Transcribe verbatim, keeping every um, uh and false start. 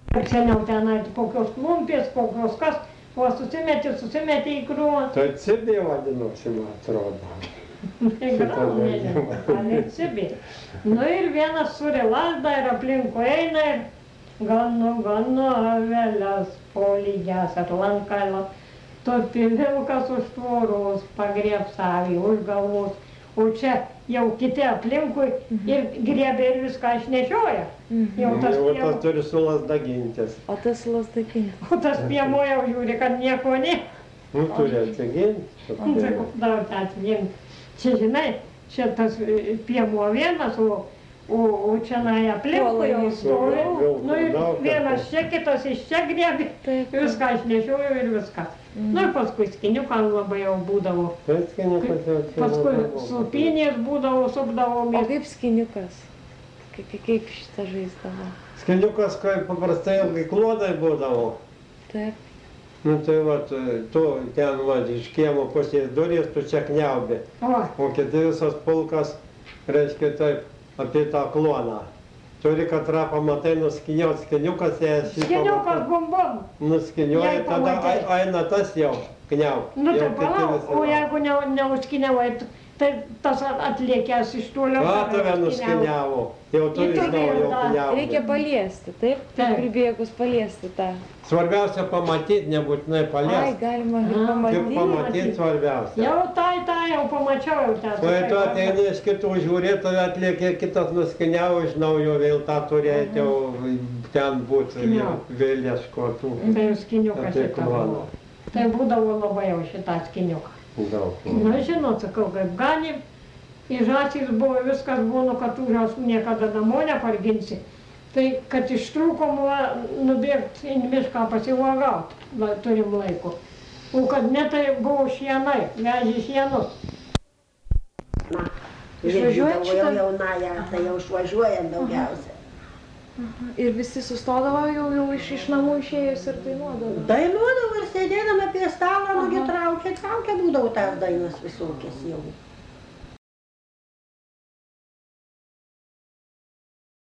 Seniau tenai kokios klumpės, kokios kas, o susimetė, susimetė į krūvą. Tai cibė vadinosi, man atrodo. Tai gal, nežinau, ar ir cibė. Nu ir vienas suri lasdą ir aplinkui eina ir ganu, ganu avelės po lygias atlankailą. Topi vilkas už tvoros pagriebs avį už galvos, o čia jau kiti aplinkui ir griebė ir viską išnešioja. Jau tas Jau tas piemo, turi su lasda gintis. O tas lasda gintis. o tas piemo jau žiūri, kad nieko ne. Nu, turi atsiginti. Sakau, dar atsivien. Čia, žinai, čia tas e, piemo vienas, o, o, o čia nai aplinkui jau stovi. Nu ir vienas čia, kitas iš čia griebė, Taip. viską išnešiojo ir viskas. Nu ir paskui skiniukas labai jau būdavo. Tai skiniukas jau čia Paskui nebuvo. supinės būdavo, O supdavomės. kaip skiniukas? Kaip, kaip šitą žaisdavo? Skiniukas, kaip paprastai ilgai klodai būdavo. Taip. Nu tai va, tu ten va, iš kiemo pusės durys, tu čia kniaubė. O, O kiti visas pulkas, reiškia taip, apie tą kloną. Turi katrą pamatai nuskiniuot, skiniukas jas šį skiniukas bombom. nuskiniuoja, Jei tada pamatei. ai- eina tas jau kniaubt. Nu tai Jau kiti palauk, visi o va. jeigu ne, neužkiniavai, tai tas atliekęs iš toliau. Va, tave nuskiniavo. nuskiniavo, jau tu Ir iš tu naujo vėl dar kniaubi. Reikia paliesti, taip? Taip. Pribėgus paliesti tą. Svarbiausia pamatyti, nebūtinai Ai, paliesti. galima ir Aha. Tik pamatyti. pamatyti svarbiausia. Jau tai, tai jau pamačiau jau ten. Kai tu ateini iš kitų žiūrėti, tave atliekė kitas nuskiniavo, iš naujo vėl tą turėti jau ten būti Skiniavo. vėl ieškotų. Tai jau skiniukas Tai šitą kloną. buvo. Tai būdavo labai jau šitą skiniuką. Daug. Na, žinot, sakau, kaip galim. Į žąsys buvo, viskas buvo, nu, kad tų žąsų niekada namo neparginsi. Tai, kad ištrūkom va, nubėgti į mišką pasivagauti, turim laiko. O kad ne, tai buvo šienai, vežė šienus. Na, Išvažiuojat jau šitą? jaunąją, tai jau išvažiuojam daugiausia. Ir visi sustodavo jau, jau iš, iš namų išėjus ir dainuodavo. Dainuodavo ir sėdėdama prie stalo, nugi traukė, traukė būdavo tas dainas visokias jau.